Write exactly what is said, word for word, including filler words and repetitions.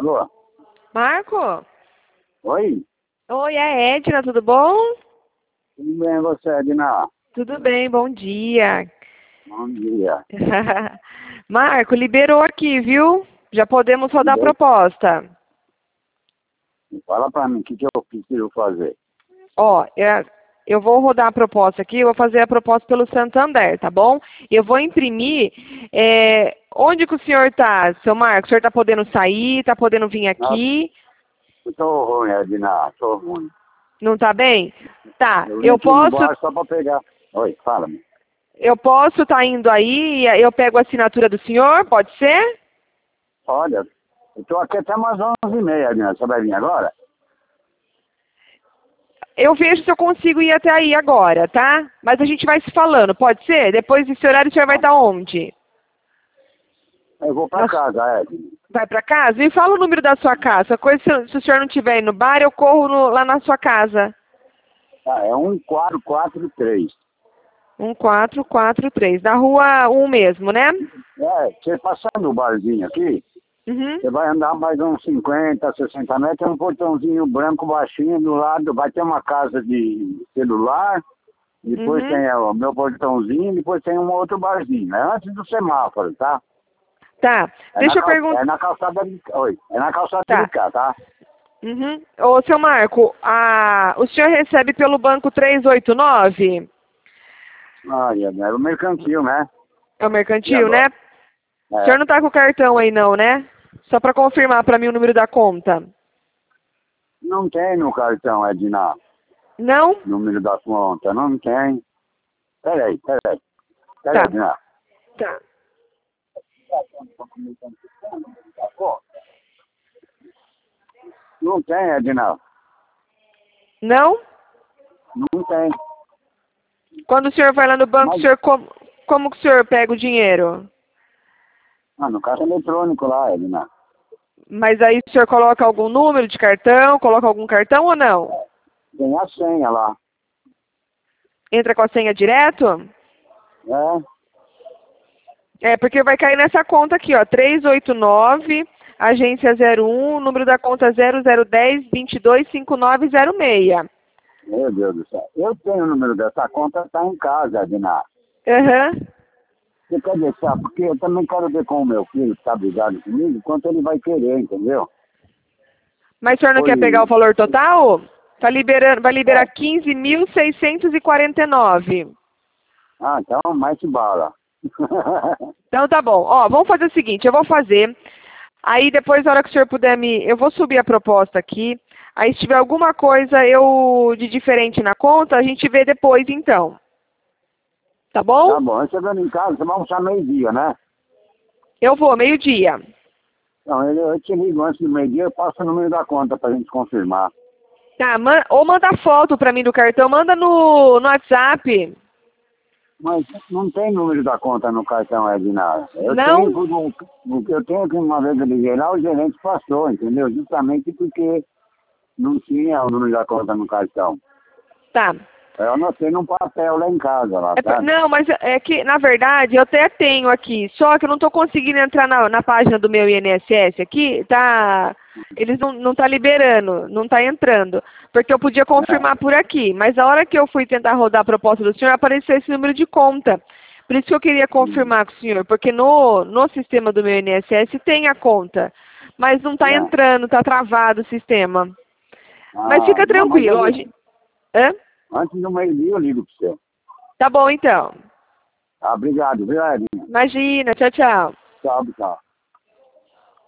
Alô? Marco? Oi? Oi, é Edna, tudo bom? Tudo bem, você, Edna? Tudo bem, bom dia. Bom dia. Marco, liberou aqui, viu? Já podemos rodar a Liberou? proposta. Fala pra mim, o que, que eu preciso fazer? Ó, eu, eu vou rodar a proposta aqui, eu vou fazer a proposta pelo Santander, tá bom? Eu vou imprimir. É, onde que o senhor está, seu Marco? O senhor está podendo sair? Está podendo vir Nossa, aqui? eu tô ruim, Edna, tô ruim. Não está bem? Tá, Eu vim eu aqui no posso. bar só pra pegar. Oi, fala-me. Eu posso estar indo aí e eu pego a assinatura do senhor? Pode ser? Olha, eu tô aqui até umas onze e meia, Edna. Você vai vir agora? Eu vejo se eu consigo ir até aí agora, tá? Mas a gente vai se falando, pode ser? Depois desse horário o senhor vai estar onde? Eu vou pra Nós- casa, Edna. Vai pra casa? Me fala o número da sua casa. Coisa, se, se o senhor não estiver aí no bar, eu corro no- lá na sua casa. Ah, é um quatro quatro três. um quatro quatro três. Da rua um mesmo, né? É, você passando o barzinho aqui, Uhum. você vai andar mais uns cinquenta, sessenta metros, tem um portãozinho branco baixinho do lado, vai ter uma casa de celular, depois Uhum. tem o meu portãozinho, depois tem um outro barzinho. É antes do semáforo, tá? Tá. É Deixa na, eu cal- perguntar. é na calçada de... Oi, é na calçada de Tá. cá, tá? Uhum. Ô, seu Marco, a... o senhor recebe pelo banco trezentos e oitenta e nove? Olha, é o mercantil, né? É o E mercantil, né? agora? O É, senhor não tá com o cartão aí não, né? Só para confirmar para mim o número da conta. não tem no cartão, Edna, Não? número da conta, não tem. Peraí, peraí. Peraí, Tá. Edna. Tá. Não tem, Edna. Não? Não tem. Quando o senhor vai lá no banco, o Mas, senhor como, como que o senhor pega o dinheiro? ah, no caixa eletrônico lá, Edna. Mas aí o senhor coloca algum número de cartão, coloca algum cartão ou não? Tem a senha lá. Entra com a senha direto? É, É, porque vai cair nessa conta aqui, ó, trezentos e oitenta e nove, agência zero um, número da conta zero zero um zero, dois dois cinco nove zero seis. meu Deus do céu. Eu tenho o número dessa conta, tá em casa, Edna. Aham. Você quer deixar? Porque eu também quero ver com o meu filho, que tá brigado comigo, quanto ele vai querer, entendeu? Mas o senhor não Foi... quer pegar o valor total? Tá liberando, vai liberar É. quinze mil seiscentos e quarenta e nove. Ah, então mais que bala. Então tá bom. Ó, vamos fazer o seguinte, eu vou fazer. Aí depois, na hora que o senhor puder me... Eu vou subir a proposta aqui. Aí se tiver alguma coisa eu de diferente na conta, a gente vê depois então. Tá bom? Tá bom, aí chegando em casa, você vai almoçar meio-dia, né? Eu vou, meio-dia. Não, eu, eu te ligo antes do meio-dia, eu passo o número da conta pra gente confirmar. Tá, man... ou manda foto pra mim do cartão, manda no, no WhatsApp. Mas não tem número da conta no cartão, Edna. Eu Não? tenho, o, o que eu tenho que uma vez eu liguei lá, o gerente passou, entendeu? Justamente porque não tinha o número da conta no cartão. Tá. Eu anotei num papel lá em casa, lá, É por- sabe? não, mas é que, na verdade, eu até tenho aqui, só que eu não estou conseguindo entrar na, na página do meu I N S S aqui, tá? Eles não não tá liberando, não tá entrando, porque eu podia confirmar por aqui, mas na hora que eu fui tentar rodar a proposta do senhor, apareceu esse número de conta. Por isso que eu queria confirmar com o senhor, porque no, no sistema do meu I N S S tem a conta, mas não está É. entrando, está travado o sistema. Mas Ah, fica não, mas tranquilo, eu, ó, gente. Hã? antes do meio-dia eu ligo pra você. Tá bom então. Tá, obrigado, viu, Edna? Imagina, tchau, tchau. Tchau, tchau.